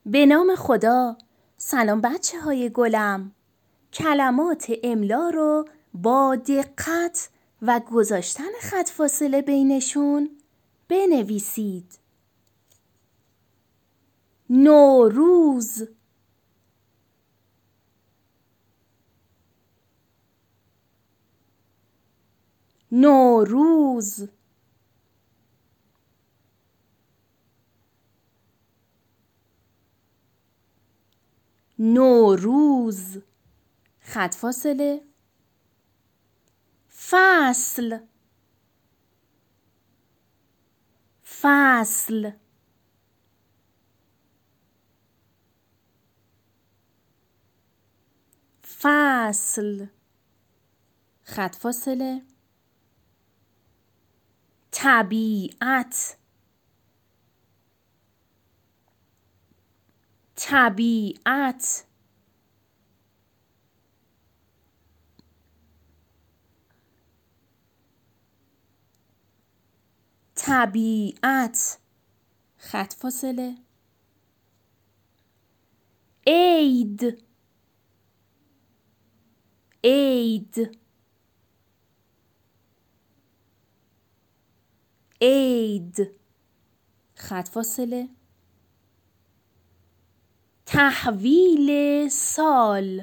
به نام خدا. سلام بچه های گلم. کلمات املا رو با دقت و گذاشتن خط فاصله بینشون بنویسید. نوروز، نوروز، نوروز. خط فاصله. فصل، فصل، فصل. خط فاصله. طبیعت، طبیعت، طبیعت. خط فاصله. عید، عید، عید. خط فاصله. تحویل سال،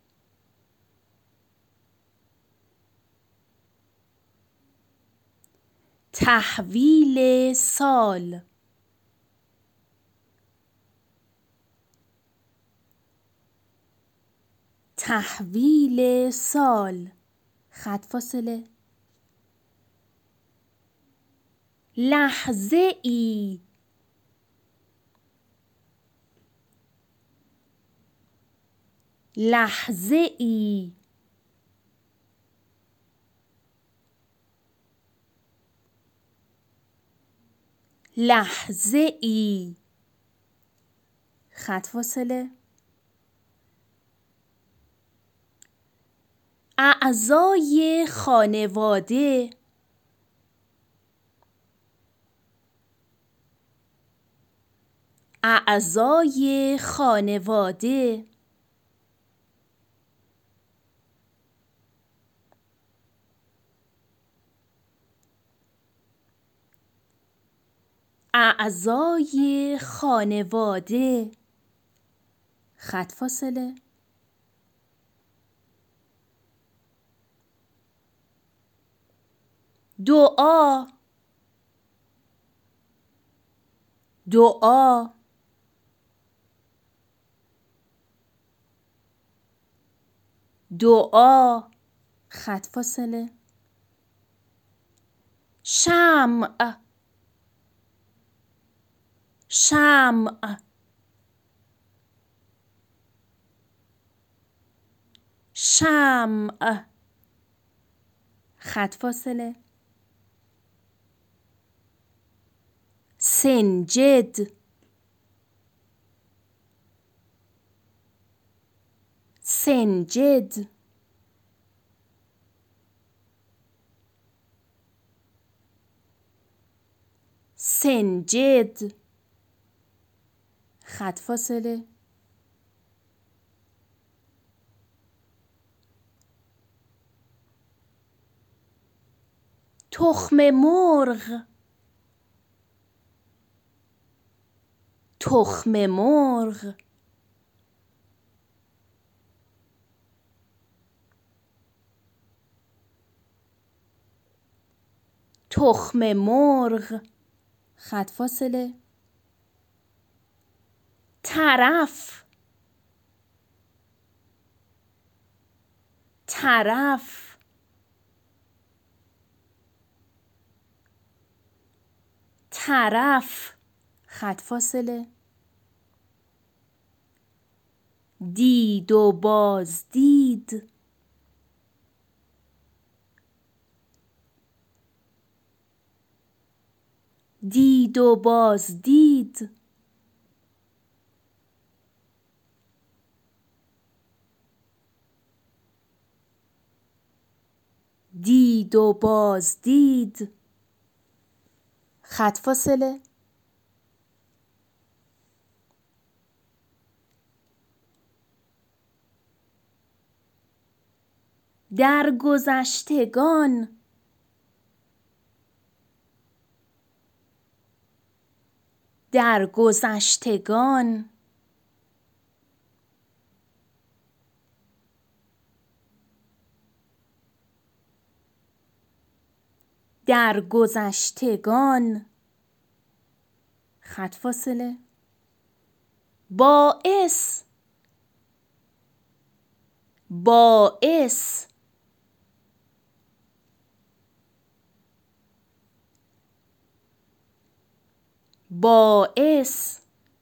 تحویل سال، تحویل سال. خط فاصله. لحظه ای، لحظه ای، لحظه ای. خط فاصله. اعضای خانواده، اعضای خانواده، اعضای خانواده. خط فاصله. دعا، دعا، دعا. خط فاصله. شمع، شمع، شمع. خط فاصله. سنجد، سنجد، سنجد. خط فاصله. تخم مرغ، تخم مرغ، تخم مرغ. خط فاصله. طرف، طرف، طرف. خط فاصله. دید و بازدید، دید و بازدید، دید و بازدید. خط فاصله. در گذشتگان. در گذشتگان. در گذشتگان. خط فاصله. باعث. باعث. باعث.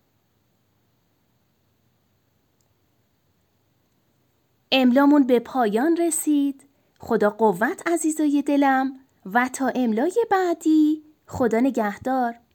املامون به پایان رسید. خدا قوت عزیزای دلم و تا املای بعدی خدا نگهدار.